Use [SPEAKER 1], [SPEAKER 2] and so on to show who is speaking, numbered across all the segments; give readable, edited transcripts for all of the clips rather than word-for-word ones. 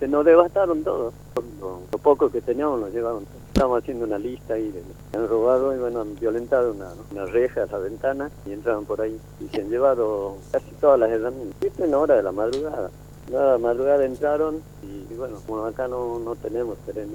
[SPEAKER 1] nos devastaron todo. Lo poco que teníamos nos llevaron todo. Estamos haciendo una lista ahí de los que han robado y bueno, han violentado una reja a la ventana y entraron por ahí y se han llevado casi todas las herramientas. Esto en hora de la madrugada. La madrugada entraron y bueno, como acá no tenemos terreno,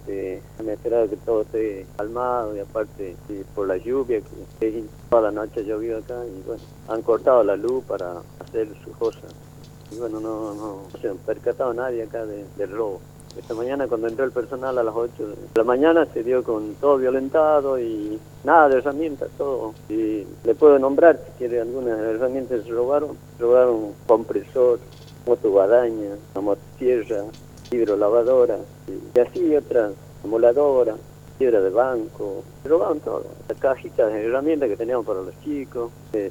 [SPEAKER 1] han esperado que todo esté calmado y aparte por la lluvia que toda la noche llovió acá y bueno, han cortado la luz para hacer sus cosas. Y bueno, no se han percatado nadie acá del robo. Esta mañana cuando entró el personal a las 8 de la mañana se dio con todo violentado y nada de herramientas, todo. Y le puedo nombrar si quiere algunas herramientas que se robaron. Robaron compresor, motoguadaña, una motosierra, hidrolavadora y así otras, moladora, piedra de banco. Se robaron todo. Las cajitas de herramientas que teníamos para los chicos,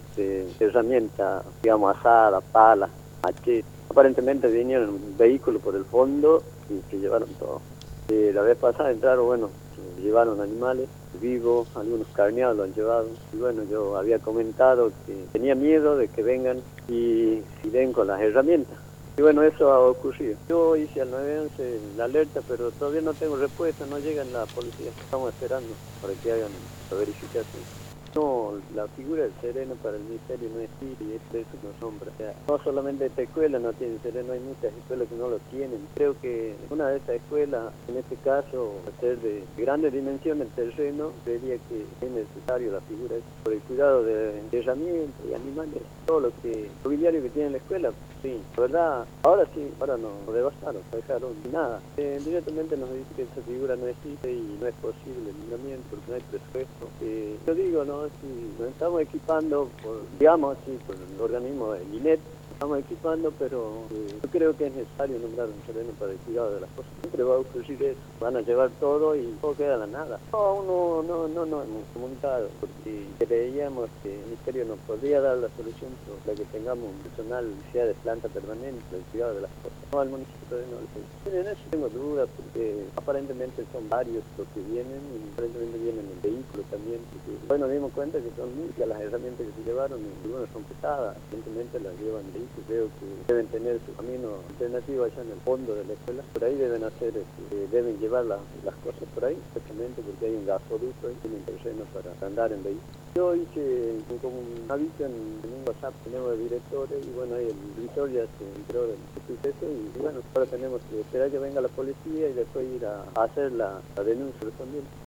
[SPEAKER 1] herramientas, digamos, asada, pala, machete. Aparentemente vinieron en un vehículo por el fondo y se llevaron todo. La vez pasada entraron, bueno, se llevaron animales vivos, algunos carneados lo han llevado. Y bueno, yo había comentado que tenía miedo de que vengan y den con las herramientas. Y bueno, eso ha ocurrido. Yo hice al 911 la alerta, pero todavía no tengo respuesta, no llegan la policía. Estamos esperando para que hagan la verificación. No, la figura del sereno para el ministerio no existe y es una sombra. O sea, no solamente esta escuela no tiene sereno, hay muchas escuelas que no lo tienen. Creo que una de estas escuelas, en este caso, al ser de grandes dimensiones el terreno, creería que es necesario la figura por el cuidado de herramientas y animales, todo lo mobiliario que tiene la escuela. Sí, la verdad, ahora sí, ahora no, lo devastaron, lo dejaron sin nada. Directamente nos dice que esa figura no existe y no es posible el nombramiento porque no hay presupuesto. Yo digo, ¿no? Si nos estamos equipando, digamos así, por el organismo del INET, estamos equipando, pero yo creo que es necesario nombrar un sereno para el cuidado de las cosas. Siempre va a ocurrir eso, van a llevar todo y todo queda a la nada. No hemos comunicado, porque creíamos que el Ministerio nos podría dar la solución para que tengamos un personal que sea de planta permanente, del cuidado de las cosas. No, al municipio todavía no lo sé. En eso tengo dudas, porque aparentemente son varios los que vienen, y aparentemente vienen en vehículos también. Hoy nos dimos cuenta que son muchas las herramientas que se llevaron, y algunas son pesadas, evidentemente las llevan vehículos. Creo que deben tener su camino alternativo allá en el fondo de la escuela. Por ahí deben hacer, deben llevar las cosas por ahí, exactamente porque hay un gasoducto y tienen terreno para andar en vehículos. Yo hice como un aviso en un WhatsApp, tenemos de directores y bueno, ahí el director ya se enteró del suceso y bueno, ahora tenemos que esperar que venga la policía y después ir a hacer la denuncia correspondiente.